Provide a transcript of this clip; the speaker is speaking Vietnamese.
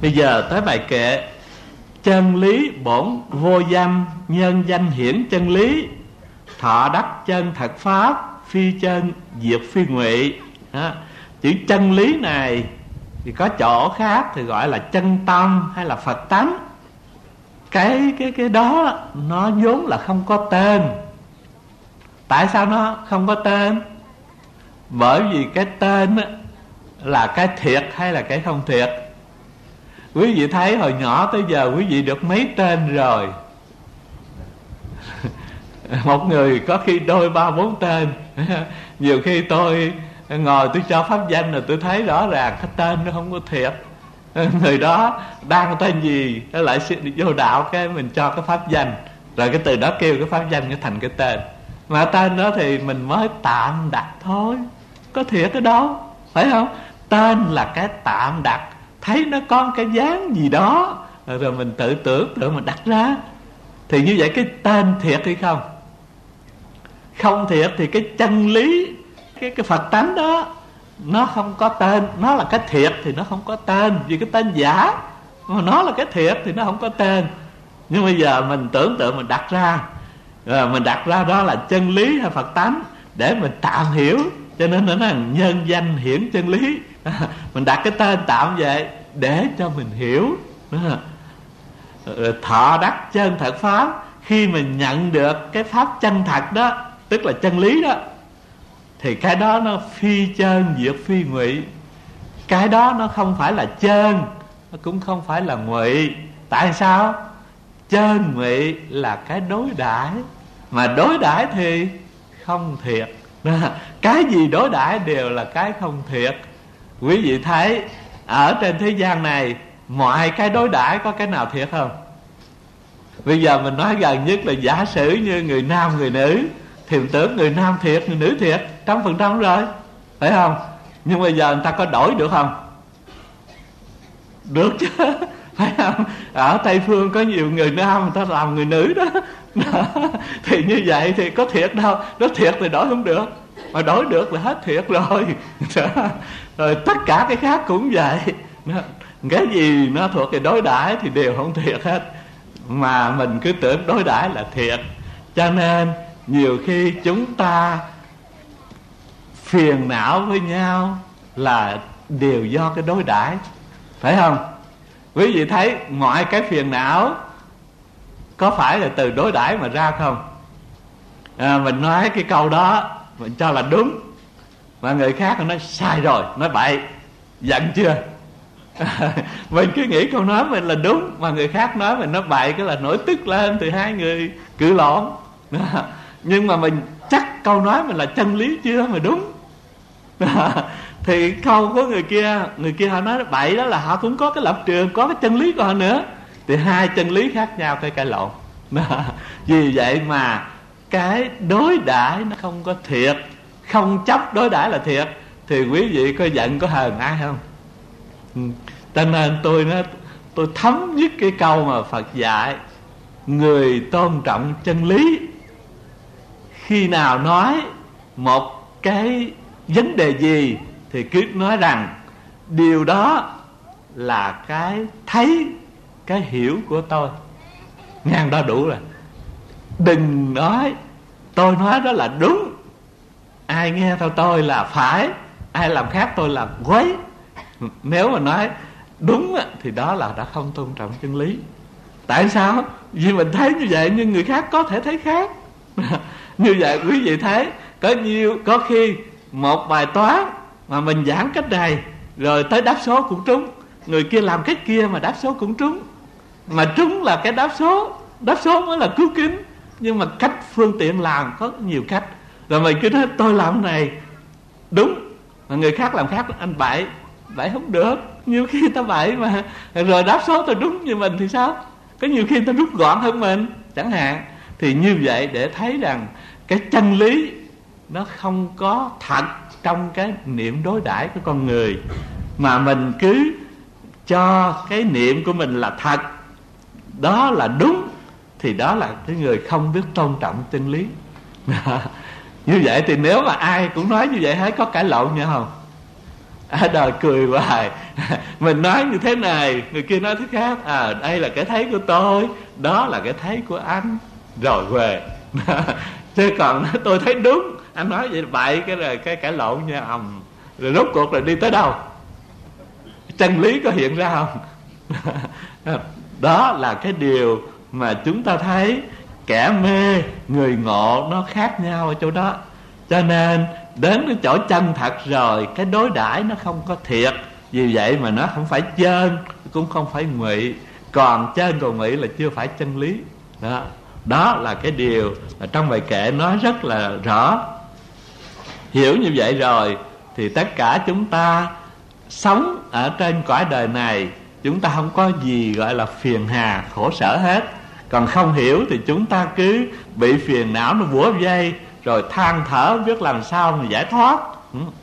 Bây giờ tới bài kệ: chân lý bổn vô dâm, nhân danh hiển chân lý, thọ đắc chân thật pháp, phi chân diệt phi ngụy. Chữ chân lý này thì có chỗ khác thì gọi là chân tâm hay là Phật tánh. Cái đó nó vốn là không có tên. Tại sao nó không có tên? Bởi vì cái tên là cái thiệt hay là cái không thiệt. Quý vị thấy hồi nhỏ tới giờ quý vị được mấy tên rồi? Một người có khi đôi ba bốn tên. Nhiều khi tôi ngồi tôi cho pháp danh rồi tôi thấy rõ ràng cái tên nó không có thiệt. Người đó đang tên gì nó lại vô đạo, cái mình cho cái pháp danh, rồi cái từ đó kêu cái pháp danh nó thành cái tên. Mà tên đó thì mình mới tạm đặt thôi, có thiệt ở đâu, phải không? Tên là cái tạm đặt, thấy nó có cái dáng gì đó rồi mình tự tưởng tượng mình đặt ra. Thì như vậy cái tên thiệt hay không? Không thiệt thì cái chân lý, cái Phật tánh đó nó không có tên. Nó là cái thiệt thì nó không có tên, vì cái tên giả. Mà nó là cái thiệt thì nó không có tên. Nhưng bây giờ mình tưởng tượng mình đặt ra, rồi mình đặt ra đó là chân lý hay Phật tánh để mình tạm hiểu. Cho nên nó là nhân danh hiển chân lý. Mình đặt cái tên tạm vậy để cho mình hiểu. Thọ đắc chân thật pháp, khi mình nhận được cái pháp chân thật đó, tức là chân lý đó, thì cái đó nó phi chân diệt phi ngụy. Cái đó nó không phải là chân, nó cũng không phải là ngụy. Tại sao? Chân ngụy là cái đối đãi, mà đối đãi thì không thiệt. Cái gì đối đãi đều là cái không thiệt. Quý vị thấy ở trên thế gian này, mọi cái đối đãi có cái nào thiệt không? Bây giờ mình nói gần nhất là giả sử như người nam người nữ, thì mình tưởng người nam thiệt, người nữ thiệt 100% rồi, phải không? Nhưng bây giờ người ta có đổi được không? Được chứ, phải không? Ở Tây Phương có nhiều người nam người ta làm người nữ đó. Thì như vậy thì có thiệt đâu. Nó thiệt thì đổi không được, mà đổi được là hết thiệt rồi. Rồi tất cả cái khác cũng vậy. Cái gì nó thuộc về đối đãi thì đều không thiệt hết, mà mình cứ tưởng đối đãi là thiệt. Cho nên nhiều khi chúng ta phiền não với nhau là đều do cái đối đãi, phải không? Quý vị thấy mọi cái phiền não có phải là từ đối đãi mà ra không? Mình nói cái câu đó mình cho là đúng, mà người khác nói sai rồi, nói bậy, giận chưa? Mình cứ nghĩ câu nói mình là đúng, mà người khác nói mình nói bậy, cái là nổi tức lên, thì hai người cự lộn. Nhưng mà mình chắc câu nói mình là chân lý chưa mà đúng. Thì câu của người kia họ nói bậy, đó là họ cũng có cái lập trường, có cái chân lý của họ nữa. Thì hai chân lý khác nhau phải cãi lộn. Vì vậy mà cái đối đãi nó không có thiệt, không chấp đối đãi là thiệt. Thì quý vị có giận có hờn ai không? Cho nên tôi thấm nhất cái câu mà Phật dạy: người tôn trọng chân lý, khi nào nói một cái vấn đề gì thì cứ nói rằng điều đó là cái thấy, cái hiểu của tôi. Ngang đó đủ rồi. Đừng nói tôi nói đó là đúng, ai nghe theo tôi là phải, ai làm khác tôi là quấy. Nếu mà nói đúng thì đó là đã không tôn trọng chân lý. Tại sao? Vì mình thấy như vậy nhưng người khác có thể thấy khác. Như vậy quý vị thấy có khi một bài toán mà mình giảng cách này, rồi tới đáp số cũng trúng, người kia làm cách kia mà đáp số cũng trúng. Mà trúng là cái đáp số mới là cứu kính. Nhưng mà cách phương tiện làm có nhiều cách. Rồi mình cứ nói tôi làm cái này đúng, mà người khác làm khác, anh bậy không được. Nhiều khi ta bậy mà, rồi đáp số tôi đúng như mình thì sao? Có nhiều khi ta rút gọn hơn mình chẳng hạn. Thì như vậy để thấy rằng cái chân lý nó không có thật trong cái niệm đối đãi của con người, mà mình cứ cho cái niệm của mình là thật, đó là đúng, thì đó là cái người không biết tôn trọng chân lý. Như vậy thì nếu mà ai cũng nói như vậy, thấy có cãi lộn nhau không? Ở đời cười hoài. Mình nói như thế này, người kia nói thế khác. Đây là cái thấy của tôi, đó là cái thấy của anh, rồi về. Chứ còn tôi thấy đúng, anh nói vậy bậy, cái là cái cãi lộn nha. Rồi rốt cuộc là đi tới đâu? Chân lý có hiện ra không? Đó là cái điều mà chúng ta thấy kẻ mê, người ngộ nó khác nhau ở chỗ đó. Cho nên đến cái chỗ chân thật rồi, cái đối đãi nó không có thiệt. Vì vậy mà nó không phải chơn, cũng không phải ngụy. Còn chơn còn ngụy là chưa phải chân lý. Đó là cái điều mà trong bài kệ nói rất là rõ. Hiểu như vậy rồi thì tất cả chúng ta sống ở trên cõi đời này, chúng ta không có gì gọi là phiền hà, khổ sở hết. Còn không hiểu thì chúng ta cứ bị phiền não nó bủa vây, rồi than thở biết làm sao mà giải thoát.